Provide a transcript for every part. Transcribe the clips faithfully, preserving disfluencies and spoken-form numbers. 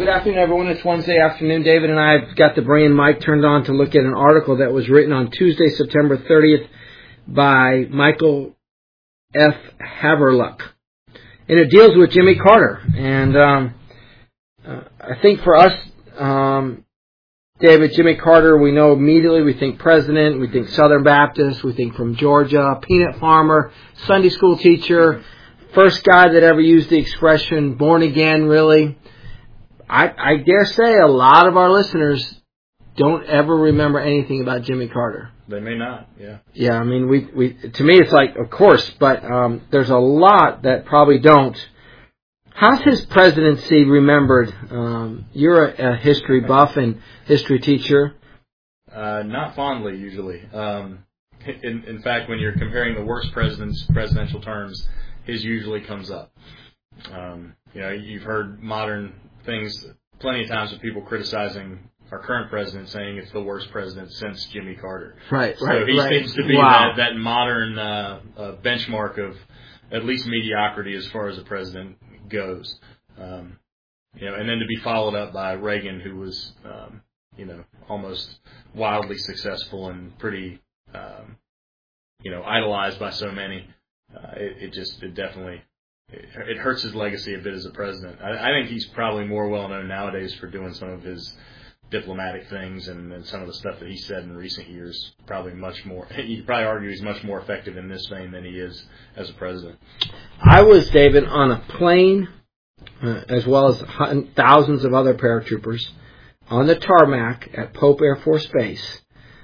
Good afternoon, everyone. It's Wednesday afternoon. David and I have got the brain mic turned on to look at an article that was written on Tuesday, September thirtieth by Michael F. Haverluck. And it deals with Jimmy Carter. And um, uh, I think for us, um, David, Jimmy Carter, we know immediately, we think president, we think Southern Baptist, we think from Georgia, peanut farmer, Sunday school teacher, first guy that ever used the expression born again, really. I, I dare say a lot of our listeners don't ever remember anything about Jimmy Carter. They may not, yeah. Yeah, I mean, we we to me it's like, of course, but um, there's a lot that probably don't. How's his presidency remembered? Um, you're a, a history buff and history teacher. Uh, not fondly, usually. Um, in, in fact, when you're comparing the worst presidents, presidential terms, his usually comes up. Um, you know, you've heard modern things plenty of times with people criticizing our current president, saying it's the worst president since Jimmy Carter. Right, so right, he right. seems to be wow. that, that modern uh, uh, benchmark of at least mediocrity as far as a president goes. Um, you know, and then to be followed up by Reagan, who was, um, you know, almost wildly successful and pretty, um, you know, idolized by so many. Uh, it, it just, it definitely, it, it hurts his legacy a bit as a president. I, I think he's probably more well known nowadays for doing some of his diplomatic things and, and some of the stuff that he said in recent years. Probably much more, you could probably argue he's much more effective in this vein than he is as a president. I was, David, on a plane, uh, as well as thousands of other paratroopers, on the tarmac at Pope Air Force Base.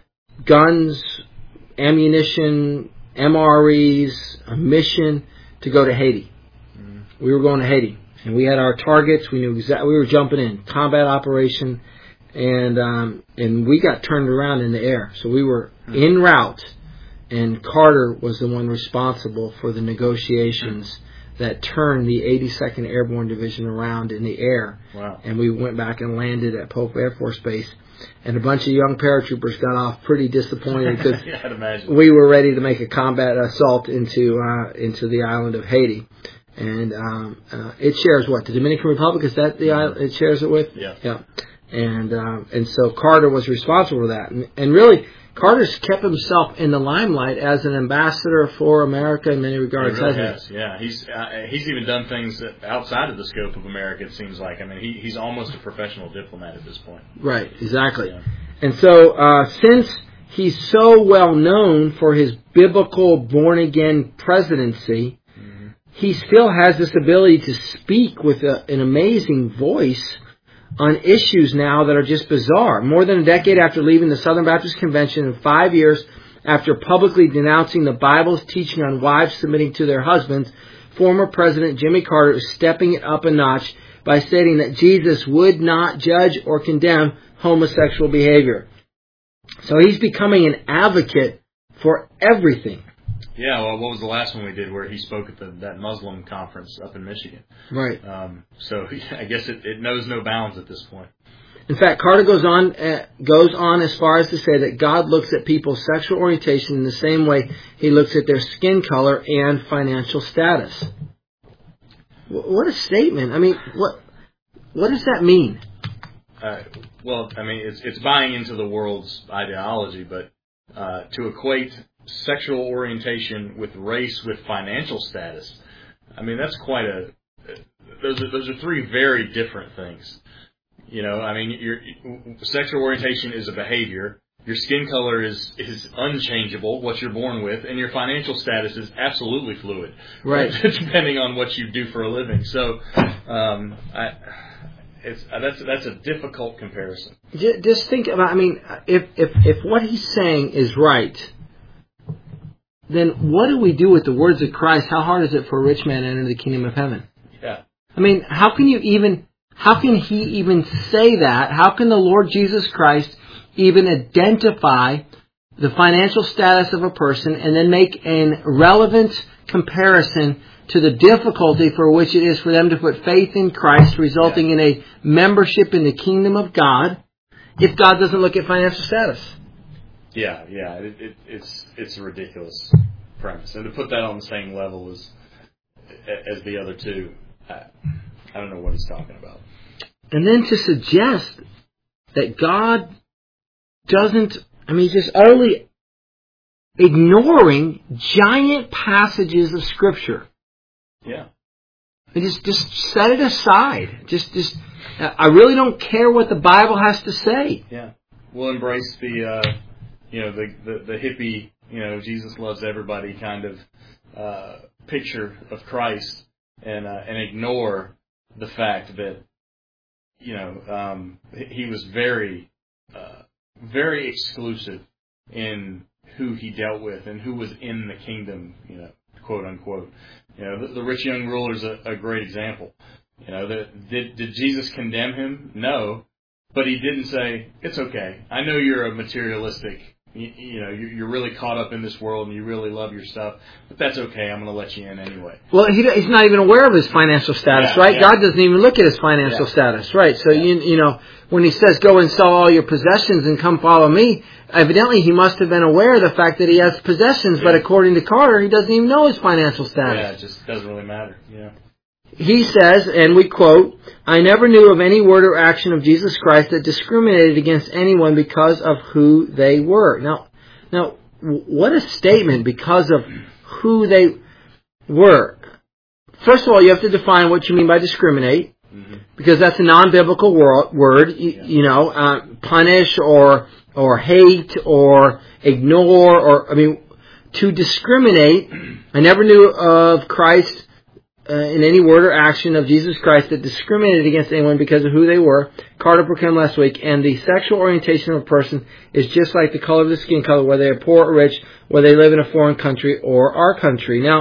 Guns, ammunition, M R Es, a mission to go to Haiti. Mm. We were going to Haiti, and we had our targets. We knew exactly. We were jumping in, combat operation, and um, and we got turned around in the air. So we were mm. en route, and Carter was the one responsible for the negotiations mm. that turned the eighty-second Airborne Division around in the air. Wow. And we went back and landed at Pope Air Force Base. And a bunch of young paratroopers got off pretty disappointed because yeah, I'd imagine. we were ready to make a combat assault into uh, into the island of Haiti. And um, uh, it shares what? The Dominican Republic? Is that the island it shares it with? Yeah. Yeah. And um, and so Carter was responsible for that. And, and really, Carter's kept himself in the limelight as an ambassador for America in many regards. He really hasn't has, yeah. He's uh, he's even done things that outside of the scope of America, it seems like. I mean, he he's almost a professional diplomat at this point. Right, exactly. Yeah. And so uh, since he's so well known for his biblical born-again presidency, mm-hmm. he still has this ability to speak with a, an amazing voice on issues now that are just bizarre. More than a decade after leaving the Southern Baptist Convention and five years after publicly denouncing the Bible's teaching on wives submitting to their husbands, former President Jimmy Carter is stepping it up a notch by stating that Jesus would not judge or condemn homosexual behavior. So he's becoming an advocate for everything. Yeah, well, what was the last one we did where he spoke at the, that Muslim conference up in Michigan? Right. Um, so I guess it, it knows no bounds at this point. In fact, Carter goes on uh, goes on as far as to say that God looks at people's sexual orientation in the same way he looks at their skin color and financial status. What a statement. I mean, what what does that mean? Uh, well, I mean, it's it's buying into the world's ideology, but uh, to equate sexual orientation with race with financial status, I mean, that's quite a. Those are those are three very different things. You know, I mean, your sexual orientation is a behavior. Your skin color is is unchangeable, what you're born with, and your financial status is absolutely fluid, right? Depending on what you do for a living. So, um, I. It's, uh, that's that's a difficult comparison. Just think about. I mean, if if if what he's saying is right, then what do we do with the words of Christ? How hard is it for a rich man to enter the kingdom of heaven? Yeah. I mean, how can you even? How can he even say that? How can the Lord Jesus Christ even identify the financial status of a person and then make an relevant comparison to the difficulty for which it is for them to put faith in Christ, resulting yeah. in a membership in the kingdom of God, if God doesn't look at financial status? Yeah, yeah, it, it, it's it's a ridiculous premise, and to put that on the same level as as the other two, I, I don't know what he's talking about. And then to suggest that God doesn't, I mean, just utterly ignoring giant passages of Scripture. Yeah. And just, just set it aside. Just, just, I really don't care what the Bible has to say. Yeah. We'll embrace the, uh, you know, the, the, the hippie, you know, Jesus loves everybody kind of uh, picture of Christ, and uh, and ignore the fact that, you know, um, he was very, uh, very exclusive in who he dealt with and who was in the kingdom, you know, quote unquote. You know, the, the rich young ruler is a, a great example. You know, that did did Jesus condemn him? No, but he didn't say it's okay. I know you're a materialistic. You, you know, you're really caught up in this world and you really love your stuff, but that's okay. I'm going to let you in anyway. Well, he, he's not even aware of his financial status, yeah, right? Yeah. God doesn't even look at his financial yeah. status, right? So, yeah. you, you know, when he says, go and sell all your possessions and come follow me, evidently he must have been aware of the fact that he has possessions, yeah. but according to Carter, he doesn't even know his financial status. Yeah, it just doesn't really matter. Yeah. He says, and we quote, I never knew of any word or action of Jesus Christ that discriminated against anyone because of who they were. Now, Now, what a statement, because of who they were. First of all, you have to define what you mean by discriminate, mm-hmm. because that's a non-biblical wor- word. You, yeah. you know, uh, punish or or hate or ignore, or, I mean, to discriminate. I never knew of Christ Uh, in any word or action of Jesus Christ that discriminated against anyone because of who they were. Carter proclaimed last week, and the sexual orientation of a person is just like the color of the skin color, whether they're poor or rich, whether they live in a foreign country or our country. Now,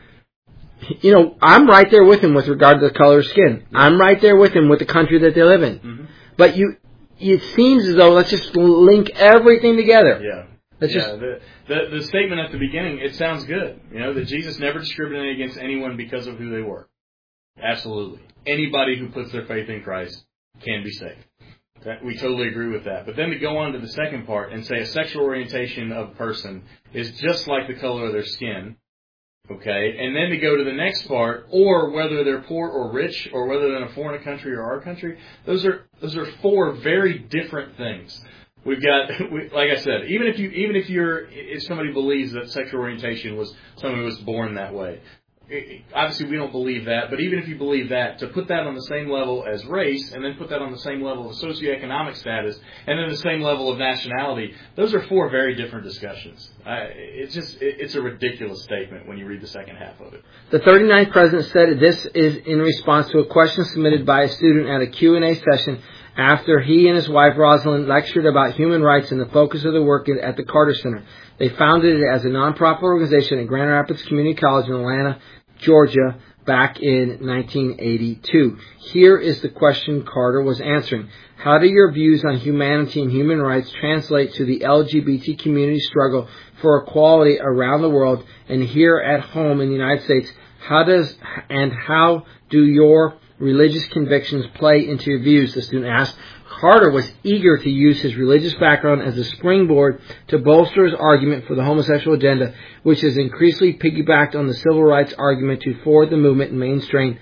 you know, I'm right there with him with regard to the color of skin. I'm right there with him with the country that they live in. Mm-hmm. But you, it seems as though, let's just link everything together. Yeah. Let's yeah, just, the, the the statement at the beginning, it sounds good. You know, that Jesus never discriminated against anyone because of who they were. Absolutely. Anybody who puts their faith in Christ can be saved. That, we totally agree with that. But then to go on to the second part and say a sexual orientation of a person is just like the color of their skin, okay, and then to go to the next part, or whether they're poor or rich, or whether they're in a foreign country or our country, those are those are four very different things. We've got, we, like I said, even if you, even if you're, if somebody believes that sexual orientation was someone who was born that way, it, obviously we don't believe that. But even if you believe that, to put that on the same level as race, and then put that on the same level of socioeconomic status, and then the same level of nationality, those are four very different discussions. I, it's just, it, it's a ridiculous statement when you read the second half of it. The thirty-ninth president said this is in response to a question submitted by a student at a Q and A session after he and his wife Rosalind lectured about human rights and the focus of the work at the Carter Center. They founded it as a nonprofit organization at Grand Rapids Community College in Atlanta, Georgia, back in nineteen eighty-two. Here is the question Carter was answering. How do your views on humanity and human rights translate to the L G B T community struggle for equality around the world and here at home in the United States? How does and how do your religious convictions play into your views? The student asked. Carter was eager to use his religious background as a springboard to bolster his argument for the homosexual agenda, which has increasingly piggybacked on the civil rights argument to forward the movement and mainstream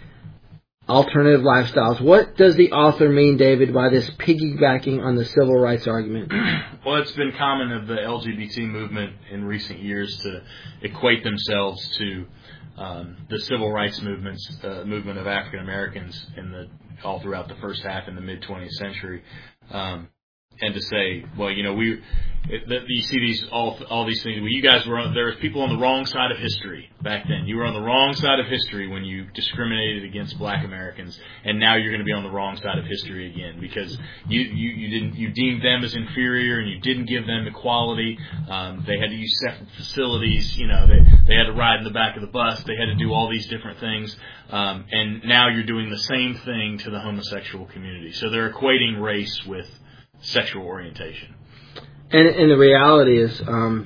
alternative lifestyles. What does the author mean, David, by this piggybacking on the civil rights argument? Well, it's been common of the L G B T movement in recent years to equate themselves to um, the civil rights movements, uh, movement of African Americans in the all throughout the first half in the mid twentieth century, um, and to say, well, you know, we it, the, you see these all all these things. Well, you guys were on, there was people on the wrong side of history back then. You were on the wrong side of history when you discriminated against Black Americans, and now you're going to be on the wrong side of history again because you you, you didn't you deemed them as inferior and you didn't give them equality. Um, they had to use separate facilities. You know, they they had to ride in the back of the bus. They had to do all these different things. Um, and now you're doing the same thing to the homosexual community. So they're equating race with sexual orientation. And, and the reality is, um,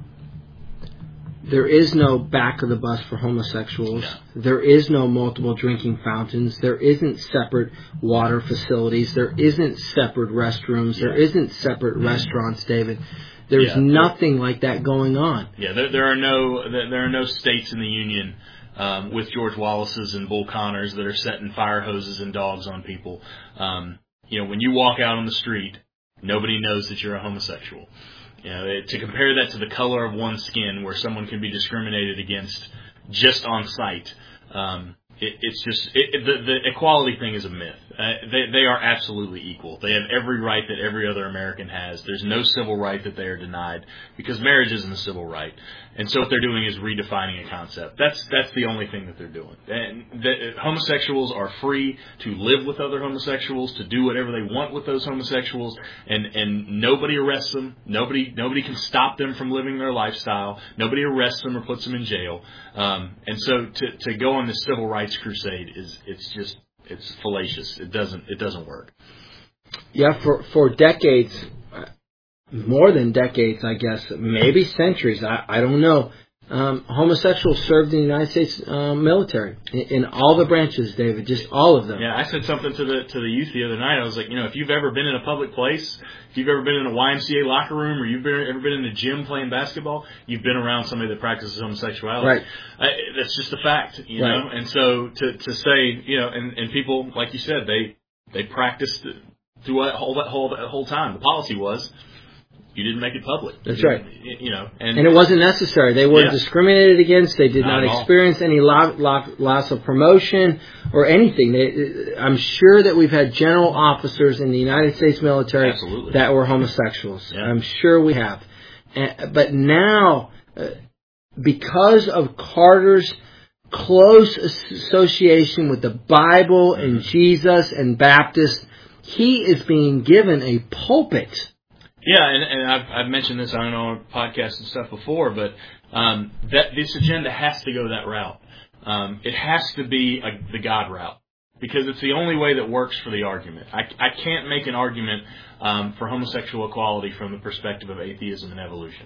there is no back of the bus for homosexuals. Yeah. There is no multiple drinking fountains. There isn't separate water facilities. There isn't separate restrooms. Yeah. There isn't separate mm-hmm. restaurants, David. There's yeah. nothing like that going on. Yeah, there, there are no there are no states in the Union um, with George Wallace's and Bull Connors that are setting fire hoses and dogs on people. Um, you know, when you walk out on the street, nobody knows that you're a homosexual. You know, it, to compare that to the color of one's skin, where someone can be discriminated against just on sight, um, it, it's just it, it, the, the equality thing is a myth. Uh, they, they are absolutely equal. They have every right that every other American has. There's no civil right that they are denied, because marriage isn't a civil right. And so what they're doing is redefining a concept. That's that's the only thing that they're doing. And the, homosexuals are free to live with other homosexuals, to do whatever they want with those homosexuals, and, and nobody arrests them. Nobody nobody can stop them from living their lifestyle. Nobody arrests them or puts them in jail. Um, and so to to go on this civil rights crusade is it's just it's fallacious. It doesn't it doesn't work. Yeah, for for decades. More than decades, I guess, maybe centuries. I, I don't know. Um, homosexuals served in the United States uh, military in, in all the branches, David, just all of them. Yeah, I said something to the to the youth the other night. I was like, you know, if you've ever been in a public place, if you've ever been in a Y M C A locker room, or you've been, ever been in a gym playing basketball, you've been around somebody that practices homosexuality. Right. I, that's just a fact, you right. know. And so to to say, you know, and, and people, like you said, they they practiced through that whole that whole that whole time. The policy was, you didn't make it public. That's right. You know, and, and it wasn't necessary. They weren't yeah. discriminated against. They did not, not experience any lo- lo- loss of promotion or anything. They, I'm sure that we've had general officers in the United States military Absolutely. that were homosexuals. Yeah. I'm sure we have. And, but now, uh, because of Carter's close association with the Bible and Jesus and Baptists, he is being given a pulpit. Yeah, and, and I've, I've mentioned this on our podcast and stuff before, but um, that this agenda has to go that route. Um, it has to be a, the God route, because it's the only way that works for the argument. I, I can't make an argument um, for homosexual equality from the perspective of atheism and evolution.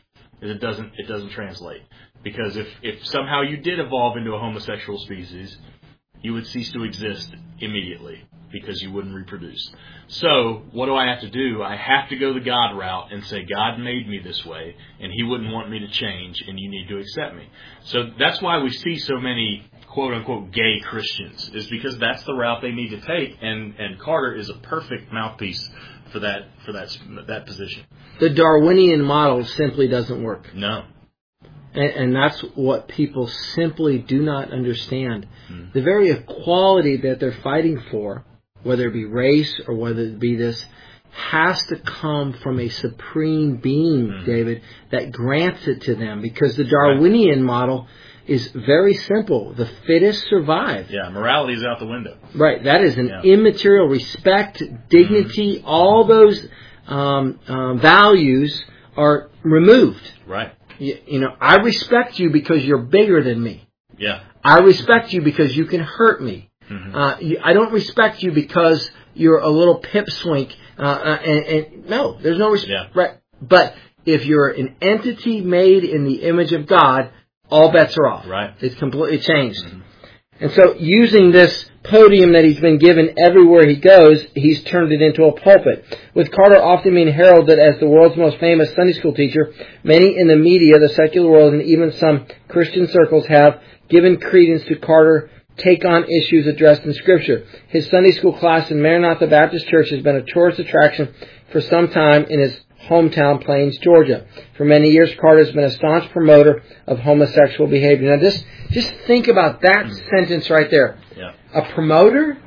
It doesn't it doesn't translate, because if, if somehow you did evolve into a homosexual species, you would cease to exist immediately, because you wouldn't reproduce. So what do I have to do? I have to go the God route and say, God made me this way, and He wouldn't want me to change, and you need to accept me. So that's why we see so many quote-unquote gay Christians, is because that's the route they need to take, and, and Carter is a perfect mouthpiece for that for that that position. The Darwinian model simply doesn't work. No. And, and that's what people simply do not understand. Mm. The very equality that they're fighting for, whether it be race or whether it be this, has to come from a supreme being, mm. David, that grants it to them. Because the Darwinian right. model is very simple. The fittest survive. Yeah, morality is out the window. Right. That is an yeah. immaterial respect, dignity, mm. all those um, um, values are removed. Right. You, you know, I respect you because you're bigger than me. Yeah. I respect you because you can hurt me. Mm-hmm. Uh, you, I don't respect you because you're a little pipswink. Uh, uh, and, and no, there's no respect. Yeah. Right. But if you're an entity made in the image of God, all bets are off. Right. It's completely changed. Mm-hmm. And so using this podium that he's been given everywhere he goes, he's turned it into a pulpit. With Carter often being heralded as the world's most famous Sunday school teacher, many in the media, the secular world, and even some Christian circles have given credence to Carter take on issues addressed in Scripture. His Sunday school class in Maranatha Baptist Church has been a tourist attraction for some time in his hometown, Plains, Georgia. For many years, Carter has been a staunch promoter of homosexual behavior. Now, just just think about that mm. sentence right there. Yeah. A promoter?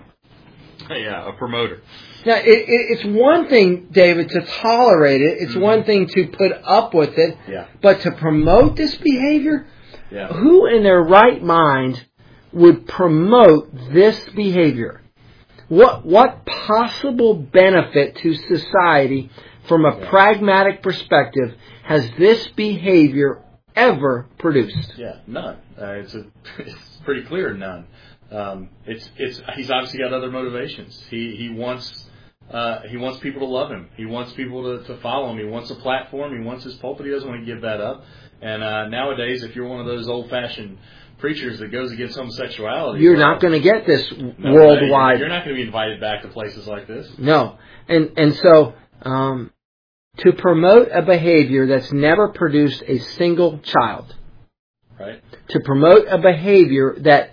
Yeah, a promoter. Now, it, it, it's one thing, David, to tolerate it. It's mm-hmm. one thing to put up with it. Yeah. But to promote this behavior? Yeah. Who in their right mind would promote this behavior? What what possible benefit to society from a yeah. pragmatic perspective has this behavior ever produced? Yeah, none. Uh, it's a, it's pretty clear none. Um, it's it's he's obviously got other motivations. He he wants uh, he wants people to love him. He wants people to, to follow him. He wants a platform. He wants his pulpit. He doesn't want to give that up. And uh, nowadays, if you're one of those old-fashioned preachers that goes against homosexuality, you're well, not going to get this no worldwide. Way. You're not going to be invited back to places like this. No, and and so um, to promote a behavior that's never produced a single child. Right. To promote a behavior that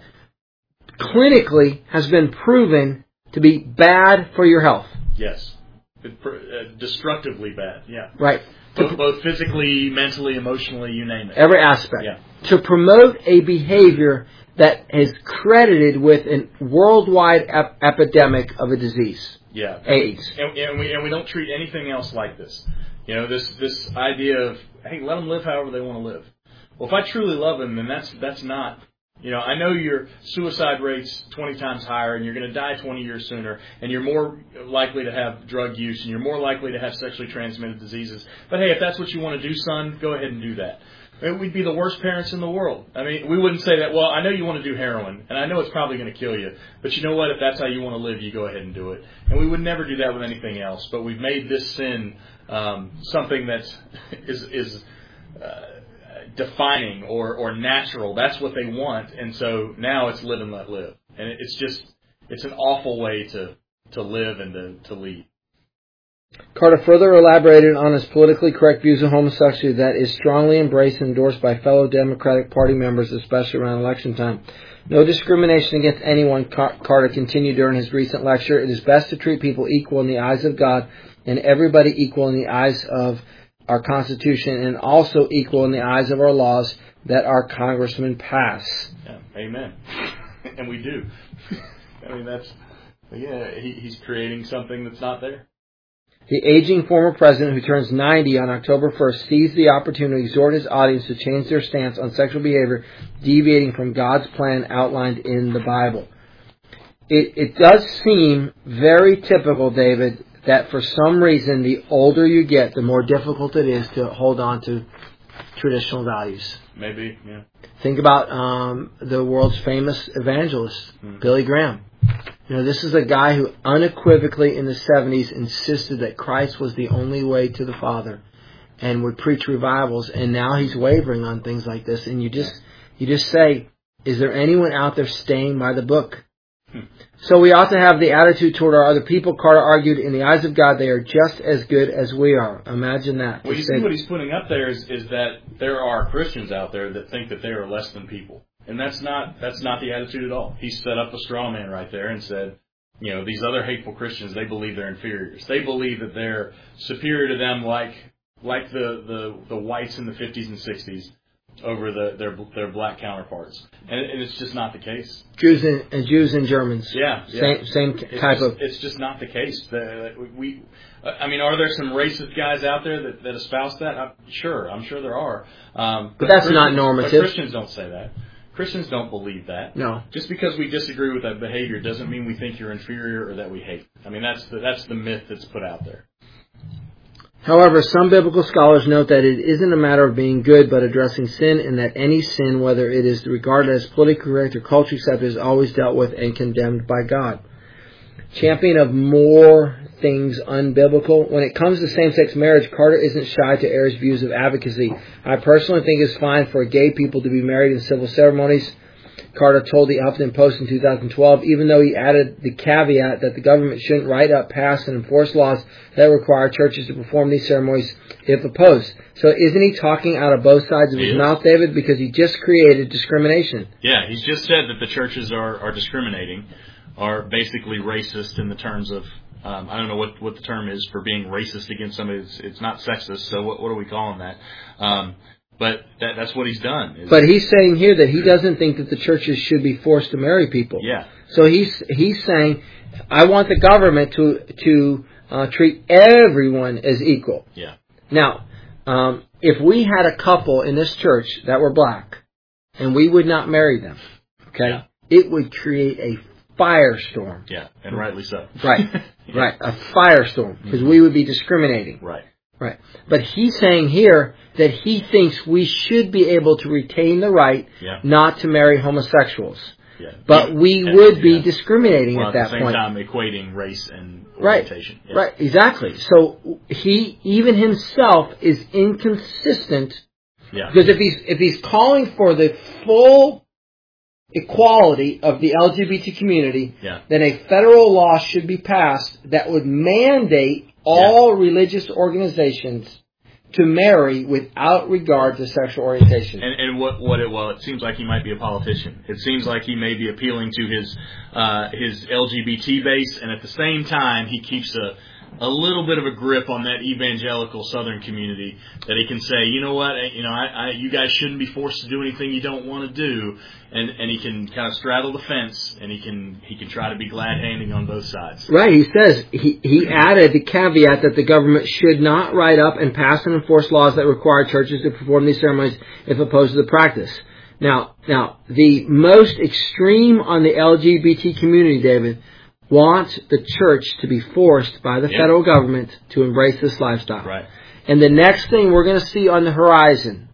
clinically has been proven to be bad for your health. Yes. Destructively bad. Yeah. Right. Both, both physically, mentally, emotionally, you name it. Every aspect. Yeah. To promote a behavior that is credited with a worldwide ep- epidemic of a disease. Yeah. AIDS. And, and we and we don't treat anything else like this. You know, this this idea of, hey, let them live however they want to live. Well, if I truly love them, then that's that's not. You know, I know your suicide rate's twenty times higher, and you're going to die twenty years sooner, and you're more likely to have drug use, and you're more likely to have sexually transmitted diseases. But hey, if that's what you want to do, son, go ahead and do that. I mean, we'd be the worst parents in the world. I mean, we wouldn't say that, well, I know you want to do heroin, and I know it's probably going to kill you, but you know what? If that's how you want to live, you go ahead and do it. And we would never do that with anything else, but we've made this sin um, something that is... is uh, defining or, or natural. That's what they want. And so now it's live and let live. And it's just, it's an awful way to, to live and to, to lead. Carter further elaborated on his politically correct views of homosexuality that is strongly embraced and endorsed by fellow Democratic Party members, especially around election time. No discrimination against anyone, Car- Carter continued during his recent lecture. It is best to treat people equal in the eyes of God and everybody equal in the eyes of our Constitution, and also equal in the eyes of our laws that our congressmen pass. Yeah, amen. And we do. I mean, that's, yeah, he, he's creating something that's not there. The aging former president, who turns ninety on October first, seized the opportunity to exhort his audience to change their stance on sexual behavior, deviating from God's plan outlined in the Bible. It, it does seem very typical, David, that for some reason, the older you get, the more difficult it is to hold on to traditional values. Maybe, yeah. Think about um, the world's famous evangelist, mm-hmm. Billy Graham. You know, this is a guy who unequivocally in the seventies insisted that Christ was the only way to the Father and would preach revivals, and now he's wavering on things like this. And you just, you just say, is there anyone out there staying by the book? So we ought to have the attitude toward our other people. Carter argued, in the eyes of God, they are just as good as we are. Imagine that. Well, you see what he's putting up there is, is that there are Christians out there that think that they are less than people. And that's not that's not the attitude at all. He set up a straw man right there and said, you know, these other hateful Christians, they believe they're inferiors. They believe that they're superior to them like like the, the, the whites in the fifties and sixties. Over the, their their black counterparts, and, and it's just not the case. Jews and, and Jews and Germans. Yeah, yeah. same same type it's just, of. It's just not the case. The, we, I mean, are there some racist guys out there that, that espouse that? I'm, sure, I'm sure there are. Um, but, but that's not normative. But Christians don't say that. Christians don't believe that. No. Just because we disagree with that behavior doesn't mean we think you're inferior or that we hate. I mean, that's the, that's the myth that's put out there. However, some biblical scholars note that it isn't a matter of being good, but addressing sin, and that any sin, whether it is regarded as politically correct or culturally accepted, is always dealt with and condemned by God. Champion of more things unbiblical. When it comes to same-sex marriage, Carter isn't shy to air his views of advocacy. I personally think it's fine for gay people to be married in civil ceremonies, Carter told the Huffington Post in two thousand twelve, even though he added the caveat that the government shouldn't write up, pass, and enforce laws that require churches to perform these ceremonies if opposed. So isn't he talking out of both sides of he his is. mouth, David? Because he just created discrimination. Yeah, he's just said that the churches are, are discriminating, are basically racist in the terms of, um, I don't know what, what the term is for being racist against somebody. It's, it's not sexist, so what, what are we calling that? Um, But that, that's what he's done. But he's saying here that he doesn't think that the churches should be forced to marry people. Yeah. So he's he's saying, I want the government to to uh, treat everyone as equal. Yeah. Now, um, if we had a couple in this church that were black, and we would not marry them, okay, yeah. it would create a firestorm. Yeah, and rightly so. Right. yeah. Right. A firestorm, because mm-hmm. we would be discriminating. Right. Right. But he's saying here that he thinks we should be able to retain the right yeah. not to marry homosexuals. Yeah. But we and, would be yeah. discriminating well, at that at the same point. time equating race and right. orientation. Yeah. Right, exactly. So he, even himself, is inconsistent. Yeah. Because if he's, if he's calling for the full equality of the L G B T community, yeah. then a federal law should be passed that would mandate all yeah. religious organizations to marry without regard to sexual orientation. And, and what, what it, well, it seems like he might be a politician. It seems like he may be appealing to his, uh, his L G B T base, and at the same time, he keeps a, a little bit of a grip on that evangelical Southern community that he can say, you know what, you know, I, I, you guys shouldn't be forced to do anything you don't want to do, and and he can kind of straddle the fence, and he can he can try to be glad-handing on both sides. Right. He says he he added the caveat that the government should not write up and pass and enforce laws that require churches to perform these ceremonies if opposed to the practice. Now, now the most extreme on the L G B T community, David, want the church to be forced by the yep. federal government to embrace this lifestyle. Right. And the next thing we're going to see on the horizon,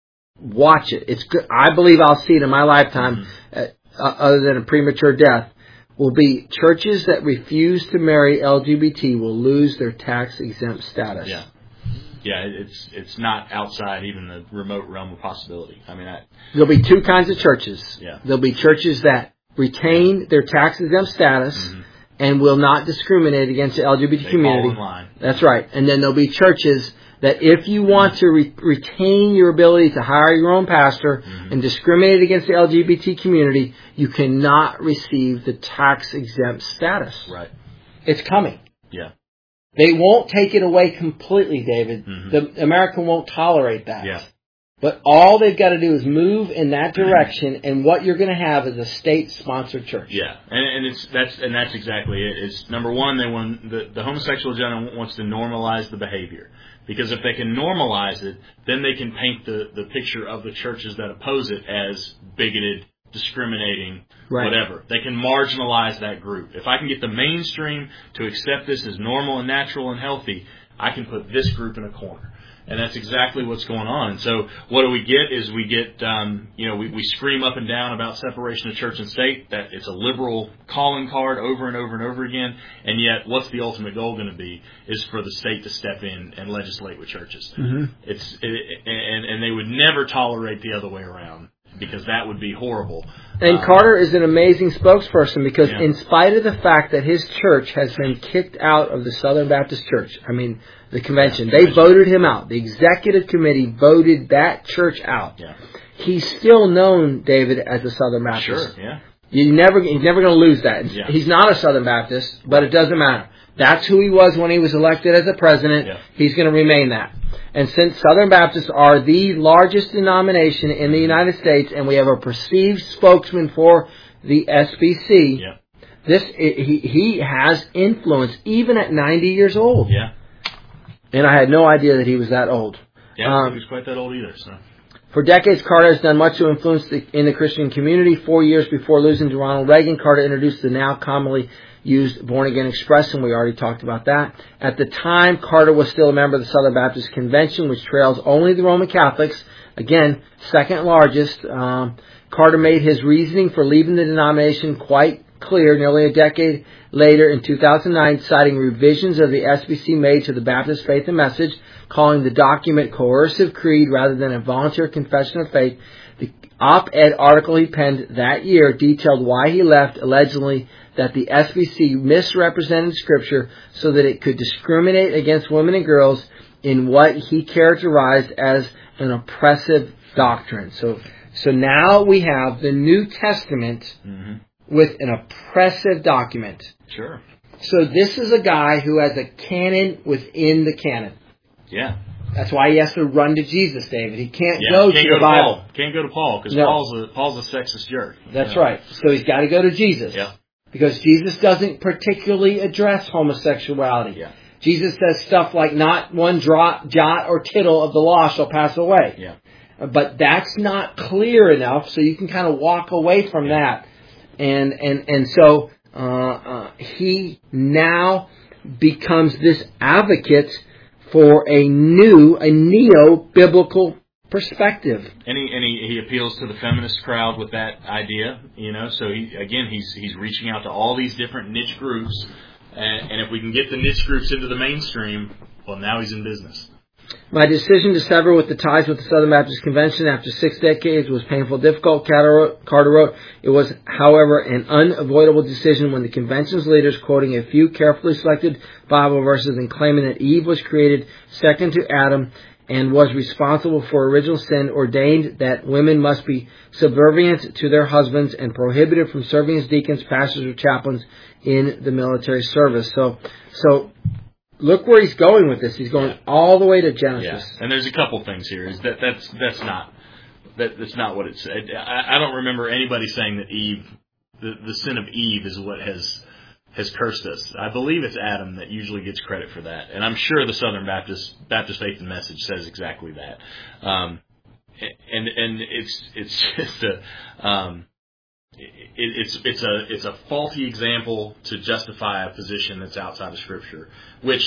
watch it. It's good. I believe I'll see it in my lifetime, mm-hmm. uh, other than a premature death, will be churches that refuse to marry L G B T will lose their tax-exempt status. Yeah. Yeah, it's it's not outside even the remote realm of possibility. I mean, I, there'll be two kinds of churches. Yeah. There'll be churches that retain their tax-exempt status mm-hmm. and will not discriminate against the L G B T they community. Fall in line. That's right. And then there'll be churches that if you want to re- retain your ability to hire your own pastor mm-hmm. and discriminate against the L G B T community, you cannot receive the tax-exempt status. Right. It's coming. Yeah. They won't take it away completely, David. Mm-hmm. The America won't tolerate that. Yeah. But all they've got to do is move in that direction, and what you're going to have is a state-sponsored church. Yeah, and, and it's that's and that's exactly it. It's number one, they want the, the homosexual agenda wants to normalize the behavior, because if they can normalize it, then they can paint the, the picture of the churches that oppose it as bigoted, discriminating, right. whatever. They can marginalize that group. If I can get the mainstream to accept this as normal and natural and healthy, I can put this group in a corner. And that's exactly what's going on. And so what do we get is we get, um, you know, we, we scream up and down about separation of church and state, that it's a liberal calling card over and over and over again. And yet what's the ultimate goal going to be is for the state to step in and legislate with churches. Mm-hmm. It's it, and, and they would never tolerate the other way around, because that would be horrible. And um, Carter is an amazing spokesperson, because yeah. in spite of the fact that his church has been kicked out of the Southern Baptist Church, I mean, the convention, yeah, they voted him out. The executive committee voted that church out. Yeah. He's still known, David, as a Southern Baptist. Sure, yeah. You never, he's never going to lose that. Yeah. He's not a Southern Baptist, but it doesn't matter. That's who he was when he was elected as a president. Yeah. He's going to remain that. And since Southern Baptists are the largest denomination in the United States, and we have a perceived spokesman for the S B C, yeah. this he he has influence even at ninety years old. Yeah. And I had no idea that he was that old. Yeah, I don't um, think he was quite that old either. So. For decades, Carter has done much to influence the, in the Christian community. Four years before losing to Ronald Reagan, Carter introduced the now commonly used Born Again Express, and we already talked about that. At the time, Carter was still a member of the Southern Baptist Convention, which trails only the Roman Catholics. Again, second largest. Um, Carter made his reasoning for leaving the denomination quite clear nearly a decade later in two thousand nine, citing revisions of the S B C made to the Baptist Faith and Message, calling the document coercive creed rather than a volunteer confession of faith. The op-ed article he penned that year detailed why he left, allegedly that the S B C misrepresented Scripture so that it could discriminate against women and girls in what he characterized as an oppressive doctrine. So, so now we have the New Testament mm-hmm. with an oppressive document. Sure. So this is a guy who has a canon within the canon. Yeah. That's why he has to run to Jesus, David. He can't yeah, go can't to go the to Bible. Paul. Can't go to Paul, because no. Paul's a Paul's a sexist jerk. That's you know? right. So he's got to go to Jesus. Yeah. Because Jesus doesn't particularly address homosexuality. Yeah. Jesus says stuff like, not one jot, jot or tittle of the law shall pass away. Yeah. But that's not clear enough, so you can kind of walk away from yeah. that. And and and so uh, uh, he now becomes this advocate for a new, a neo-biblical perspective. And he and he, he appeals to the feminist crowd with that idea, you know. So he, again, he's he's reaching out to all these different niche groups, and, and if we can get the niche groups into the mainstream, well, now he's in business. My decision to sever with the ties with the Southern Baptist Convention after six decades was painful, difficult, Carter wrote. It was, however, an unavoidable decision when the convention's leaders, quoting a few carefully selected Bible verses and claiming that Eve was created second to Adam and was responsible for original sin, ordained that women must be subservient to their husbands and prohibited from serving as deacons, pastors, or chaplains in the military service. So, so, look where he's going with this. He's going yeah. all the way to Genesis. Yeah. And there's a couple things here. Is that that's that's not that that's not what it said. I, I don't remember anybody saying that Eve, the, the sin of Eve, is what has has cursed us. I believe it's Adam that usually gets credit for that, and I'm sure the Southern Baptist Baptist Faith and Message says exactly that. Um, and and it's it's just a. Um, It, it's it's a it's a faulty example to justify a position that's outside of Scripture. Which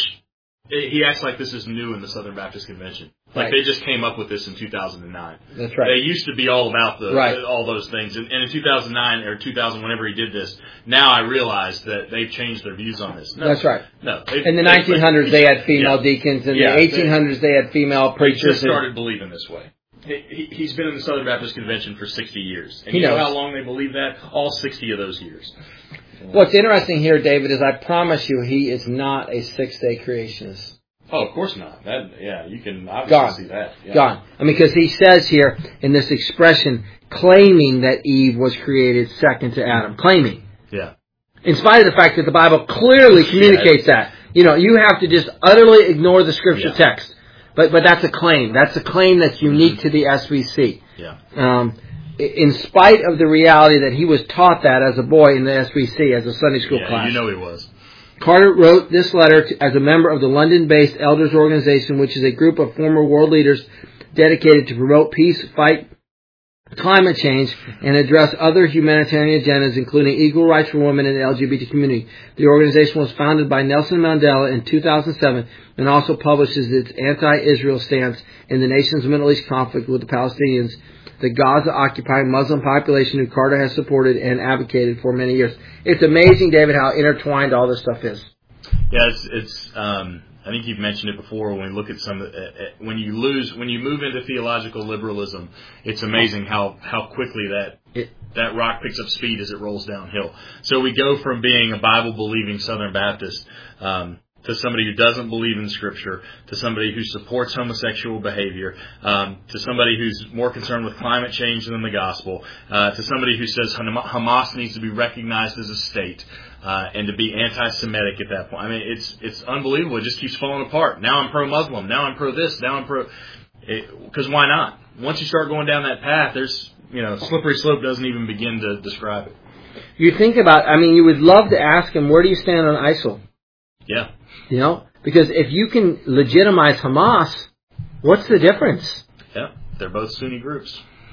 he acts like this is new in the Southern Baptist Convention. Like right. They just came up with this in two thousand nine. That's right. They used to be all about the right. all those things. And, and in two thousand nine or two thousand, whenever he did this, now I realize that they've changed their views on this. No, that's right. No. In the nineteen hundreds, they had female yeah. deacons. In yeah, the eighteen hundreds, they, they had female preachers. They just started believing this way. He, he's been in the Southern Baptist Convention for sixty years. And he you know knows. how long they believe that? All sixty of those years. What's interesting here, David, is I promise you he is not a six-day creationist. Oh, of course not. That yeah, you can obviously Gone. see that. Yeah. Gone. I mean, because he says here in this expression, claiming that Eve was created second to Adam. Claiming. Yeah. In spite of the fact that the Bible clearly communicates yeah, that. You know, you have to just utterly ignore the Scripture yeah. text. But but that's a claim. That's a claim that's unique to the S B C. Yeah. Um, in spite of the reality that he was taught that as a boy in the S B C, as a Sunday school yeah, class. You know he was. Carter wrote this letter to, as a member of the London-based Elders Organization, which is a group of former world leaders dedicated to promote peace, fight climate change, and address other humanitarian agendas, including equal rights for women and the L G B T community. The organization was founded by Nelson Mandela in two thousand seven and also publishes its anti-Israel stance in the nation's Middle East conflict with the Palestinians, the Gaza-occupying Muslim population who Carter has supported and advocated for many years. It's amazing, David, how intertwined all this stuff is. Yeah, it's, it's um, I think you've mentioned it before. When we look at some, uh, when you lose, when you move into theological liberalism, it's amazing how, how quickly that it, that rock picks up speed as it rolls downhill. So we go from being a Bible-believing Southern Baptist um, to somebody who doesn't believe in Scripture, to somebody who supports homosexual behavior, um, to somebody who's more concerned with climate change than the gospel, uh, to somebody who says Hamas needs to be recognized as a state. Uh, and to be anti-Semitic at that point. I mean, it's it's unbelievable. It just keeps falling apart. Now I'm pro-Muslim. Now I'm pro-this. Now I'm pro... Because why not? Once you start going down that path, there's, you know, slippery slope doesn't even begin to describe it. You think about, I mean, you would love to ask him, where do you stand on I S I L? Yeah. You know? Because if you can legitimize Hamas, what's the difference? Yeah. They're both Sunni groups.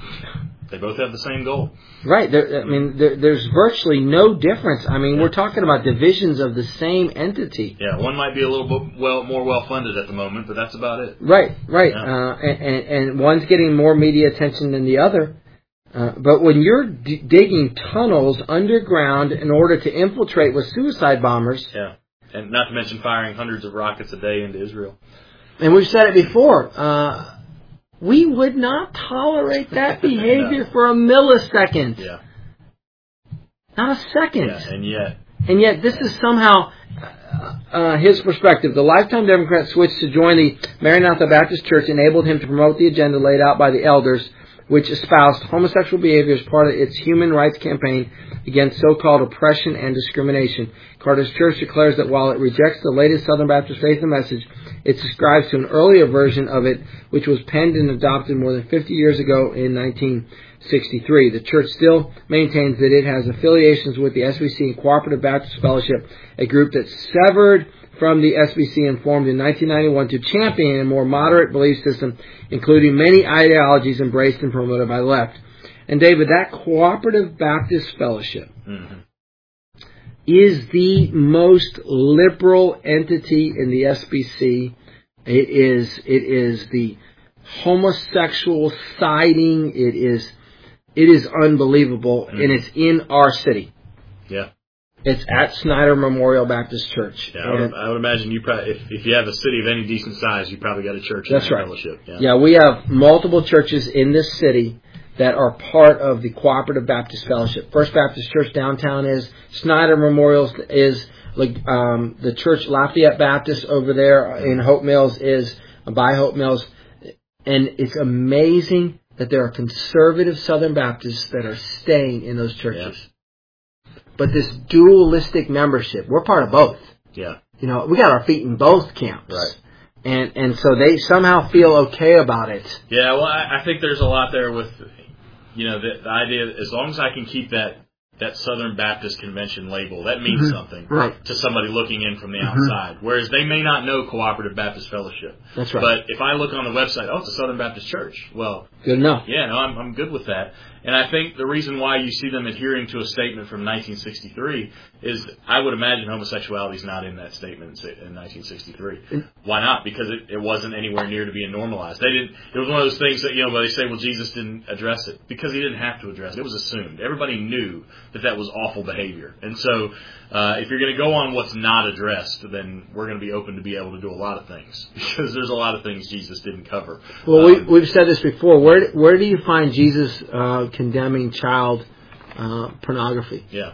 They both have the same goal. Right. There, I mean, there, there's virtually no difference. I mean, yeah. We're talking about divisions of the same entity. Yeah, one might be a little bit well more well-funded at the moment, but that's about it. Right, right. Yeah. Uh, and, and, and one's getting more media attention than the other. Uh, but when you're d- digging tunnels underground in order to infiltrate with suicide bombers... Yeah, and not to mention firing hundreds of rockets a day into Israel. And we've said it before... Uh, we would not tolerate that behavior no. for a millisecond. Yeah. Not a second. Yeah, and yet. And yet this is somehow uh, uh, his perspective. The lifetime Democrat switch to join the Maranatha Baptist Church enabled him to promote the agenda laid out by the elders, which espoused homosexual behavior as part of its human rights campaign against so-called oppression and discrimination. Carter's church declares that while it rejects the latest Southern Baptist faith and message, it subscribes to an earlier version of it, which was penned and adopted more than fifty years ago in nineteen sixty-three. The church still maintains that it has affiliations with the S B C and Cooperative Baptist Fellowship, a group that severed from the S B C and formed in nineteen ninety-one to champion a more moderate belief system, including many ideologies embraced and promoted by the left. And David, that Cooperative Baptist Fellowship mm-hmm. is the most liberal entity in the S B C. It is it is the homosexual siding. It is it is unbelievable, mm-hmm. and it's in our city. Yeah. It's at Snyder Memorial Baptist Church. Yeah, I would, I would imagine you probably, if, if you have a city of any decent size, you probably got a church in That's that right. fellowship. Yeah. yeah, we have multiple churches in this city that are part of the Cooperative Baptist Fellowship. First Baptist Church downtown is, Snyder Memorial is, like um, the church Lafayette Baptist over there in Hope Mills is by Hope Mills. And it's amazing that there are conservative Southern Baptists that are staying in those churches. Yeah. But this dualistic membership, we're part of both. Yeah. You know, we got our feet in both camps. Right. And and so they somehow feel okay about it. Yeah, well, I, I think there's a lot there with, you know, the, the idea that as long as I can keep that, that Southern Baptist Convention label, that means mm-hmm. something right. to somebody looking in from the mm-hmm. outside. Whereas they may not know Cooperative Baptist Fellowship. That's right. But if I look on the website, oh, it's a Southern Baptist Church. Well, good enough. Yeah, no, I'm, I'm good with that. And I think the reason why you see them adhering to a statement from nineteen sixty-three is, I would imagine homosexuality is not in that statement in nineteen sixty-three. Why not? Because it, it wasn't anywhere near to being normalized. They didn't. It was one of those things that, you know, they say, well, Jesus didn't address it because he didn't have to address it. It was assumed. Everybody knew that that was awful behavior. And so, uh, if you're going to go on what's not addressed, then we're going to be open to be able to do a lot of things because there's a lot of things Jesus didn't cover. Well, um, we, we've said this before. Where where do you find Jesus uh, condemning child uh, pornography? Yeah.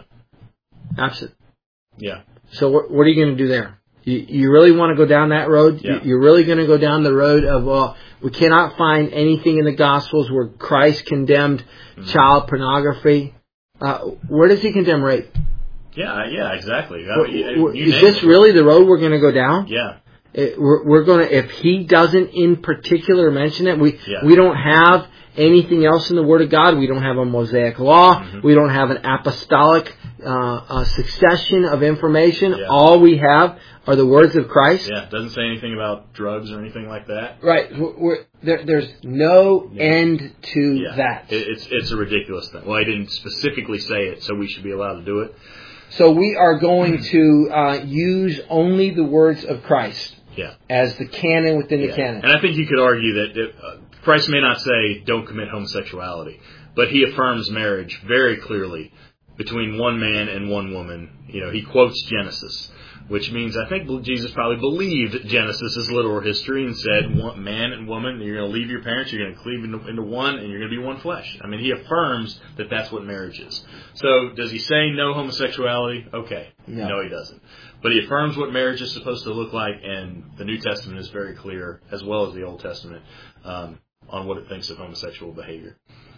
Absent. Yeah. So what, what are you going to do there? You, you really want to go down that road? Yeah. You're really going to go down the road of, well, we cannot find anything in the Gospels where Christ condemned mm-hmm. child pornography. Uh, where does he condemn rape? Yeah, yeah, exactly. I mean, you, you is this it. really the road we're going to go down? Yeah. It, we're, we're going to, if he doesn't in particular mention it, we yeah. we don't have anything else in the Word of God. We don't have a Mosaic law. Mm-hmm. We don't have an apostolic uh, uh, succession of information. Yeah. All we have are the words of Christ. Yeah, it doesn't say anything about drugs or anything like that. Right. We're, we're, there, there's no yeah. end to yeah. that. It, it's it's a ridiculous thing. Well, I didn't specifically say it, so we should be allowed to do it. So we are going to uh, use only the words of Christ yeah. as the canon within yeah. the canon. And I think you could argue that it, uh, Christ may not say don't commit homosexuality, but he affirms marriage very clearly between one man and one woman. You know, he quotes Genesis, which means I think Jesus probably believed Genesis is literal history and said, one, man and woman, you're going to leave your parents, you're going to cleave into, into one, and you're going to be one flesh. I mean, he affirms that that's what marriage is. So does he say no homosexuality? Okay. No, no he doesn't. But he affirms what marriage is supposed to look like, and the New Testament is very clear, as well as the Old Testament, um, on what it thinks of homosexual behavior.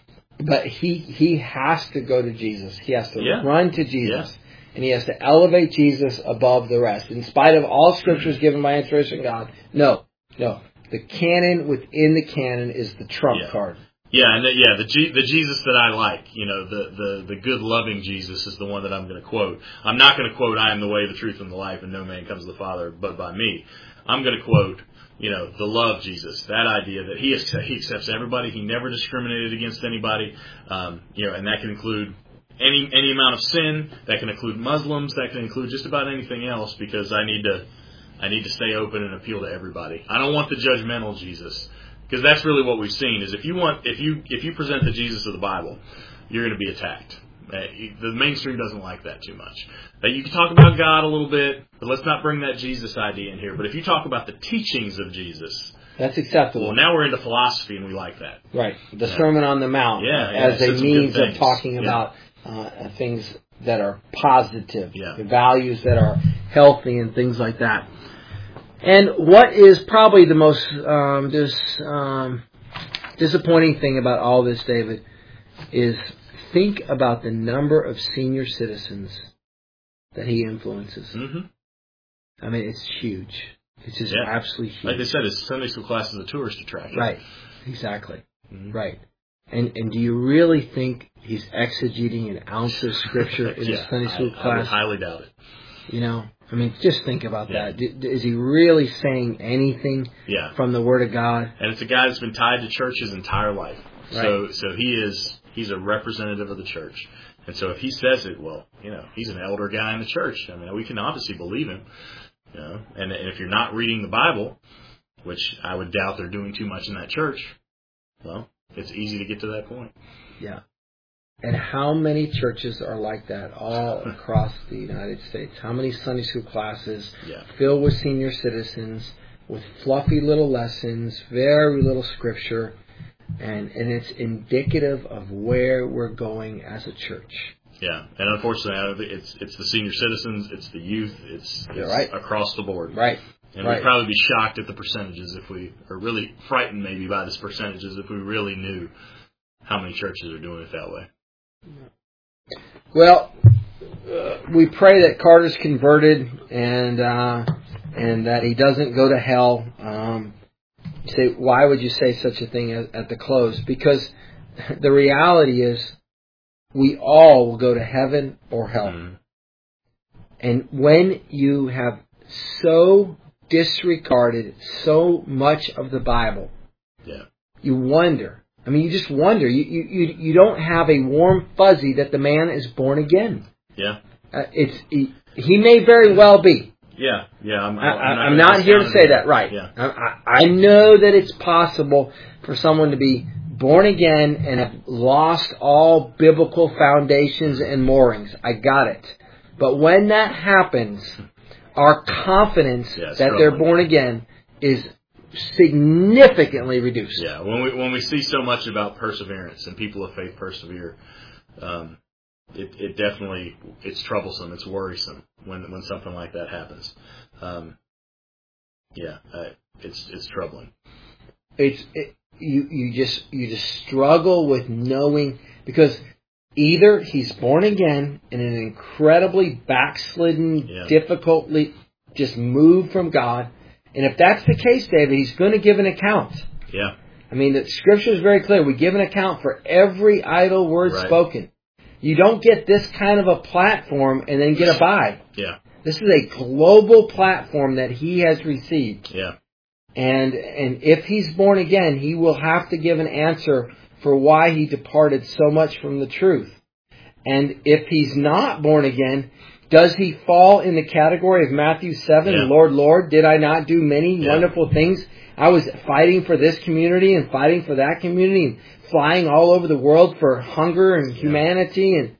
But he he has to go to Jesus. He has to yeah. run to Jesus. Yeah. And he has to elevate Jesus above the rest. In spite of all scriptures given by inspiration of God. No, no. The canon within the canon is the trump yeah. card. Yeah, and the, yeah, the G, the Jesus that I like, you know, the, the, the good loving Jesus is the one that I'm going to quote. I'm not going to quote, I am the way, the truth, and the life, and no man comes to the Father but by me. I'm going to quote, you know, the love Jesus, that idea that he is, he accepts everybody, he never discriminated against anybody, um, you know, and that can include any any amount of sin, that can include Muslims, that can include just about anything else, because I need to I need to stay open and appeal to everybody. I don't want the judgmental Jesus. Because that's really what we've seen is if you want if you if you present the Jesus of the Bible, you're going to be attacked. Uh, the mainstream doesn't like that too much. Uh, you can talk about God a little bit, but let's not bring that Jesus idea in here. But if you talk about the teachings of Jesus, that's acceptable. Well, now we're into philosophy, and we like that. Right, the yeah. Sermon on the Mount yeah, yeah, as a means of talking yeah. about uh, things that are positive, yeah. values that are healthy, and things like that. And what is probably the most um, dis, um, disappointing thing about all this, David, is think about the number of senior citizens that he influences. Mm-hmm. I mean, it's huge. It's just yeah. absolutely huge. Like they said, his Sunday school class is a tourist attraction. Right. Exactly. Mm-hmm. Right. And and do you really think he's exegeting an ounce of Scripture in yeah, his Sunday school I, class? I would highly doubt it. You know, I mean, just think about yeah. that. Is he really saying anything yeah. from the Word of God? And it's a guy that's been tied to church his entire life. Right. So so he is he's a representative of the church. And so if he says it, well, you know, he's an elder guy in the church. I mean, we can obviously believe him. You know, and, and if you're not reading the Bible, which I would doubt they're doing too much in that church, well, it's easy to get to that point. Yeah. And how many churches are like that all across the United States? How many Sunday school classes yeah. filled with senior citizens, with fluffy little lessons, very little scripture, and, and it's indicative of where we're going as a church. Yeah, and unfortunately, it's it's the senior citizens, it's the youth, it's, it's right. across the board. Right. And right. we'd probably be shocked at the percentages if we, or really frightened maybe by this percentages if we really knew how many churches are doing it that way. Well, uh, we pray that Carter's converted and uh, and that he doesn't go to hell. Um, say, why would you say such a thing at, at the close? Because the reality is, we all will go to heaven or hell. Mm-hmm. And when you have so disregarded so much of the Bible, yeah. you wonder. I mean, you just wonder. You you you don't have a warm fuzzy that the man is born again. Yeah. Uh, it's he, he may very well be. Yeah, yeah. I'm, I, I'm not, I'm not here to say that. Right. Yeah. I, I, I know that it's possible for someone to be born again and have lost all biblical foundations and moorings. I got it. But when that happens, our confidence yeah, that they're born again is significantly reduced. Yeah, when we when we see so much about perseverance and people of faith persevere, um, it, it definitely it's troublesome. It's worrisome when when something like that happens. Um, yeah, uh, it's it's troubling. It's it, you you just you just struggle with knowing, because either he's born again in an incredibly backslidden, yeah. difficultly just moved from God. And if that's the case, David, he's going to give an account. Yeah. I mean, the Scripture is very clear. We give an account for every idle word right. spoken. You don't get this kind of a platform and then get a bye. Yeah. This is a global platform that he has received. Yeah. And and if he's born again, he will have to give an answer for why he departed so much from the truth. And if he's not born again, does he fall in the category of Matthew seven? Yeah. Lord, Lord, did I not do many yeah. wonderful things? I was fighting for this community and fighting for that community and flying all over the world for hunger and yeah. humanity. And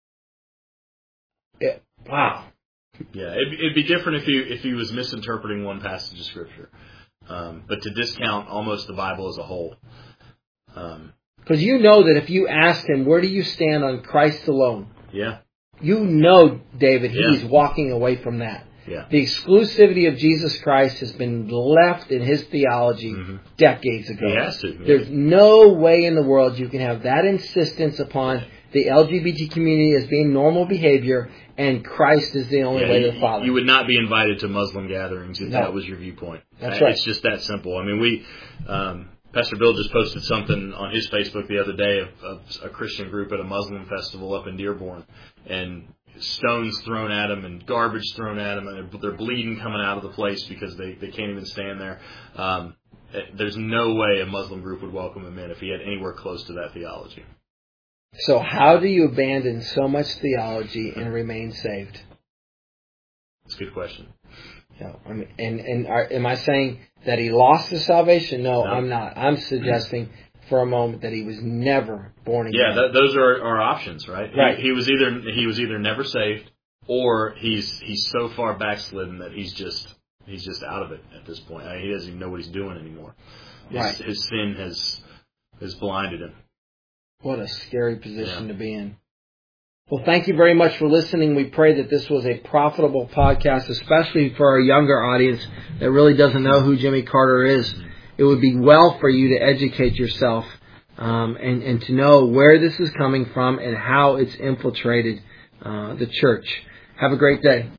it, wow. Yeah, it'd, it'd be different if he if he was misinterpreting one passage of Scripture, um, but to discount almost the Bible as a whole. Um, Because you know that if you asked him, where do you stand on Christ alone? Yeah. You know, David, yeah. he's walking away from that. Yeah. The exclusivity of Jesus Christ has been left in his theology mm-hmm. decades ago. He has to. Yeah. There's no way in the world you can have that insistence upon the L G B T community as being normal behavior and Christ is the only yeah, way you, to the Father. You would not be invited to Muslim gatherings if no. that was your viewpoint. That's right. It's just that simple. I mean, we... Um, Pastor Bill just posted something on his Facebook the other day of, of a Christian group at a Muslim festival up in Dearborn, and stones thrown at them and garbage thrown at them, and they're, they're bleeding coming out of the place because they, they can't even stand there. Um, there's no way a Muslim group would welcome him in if he had anywhere close to that theology. So how do you abandon so much theology and remain saved? That's a good question. No, I mean, and and are, am I saying that he lost his salvation? No, no, I'm not. I'm suggesting for a moment that he was never born again. Yeah, th- those are our options, right? Right. He, he was either he was either never saved, or he's he's so far backslidden that he's just he's just out of it at this point. I mean, he doesn't even know what he's doing anymore. His, right. His sin has has blinded him. What a scary position yeah. to be in. Well, thank you very much for listening. We pray that this was a profitable podcast, especially for our younger audience that really doesn't know who Jimmy Carter is. It would be well for you to educate yourself um, and, and to know where this is coming from and how it's infiltrated uh, the church. Have a great day.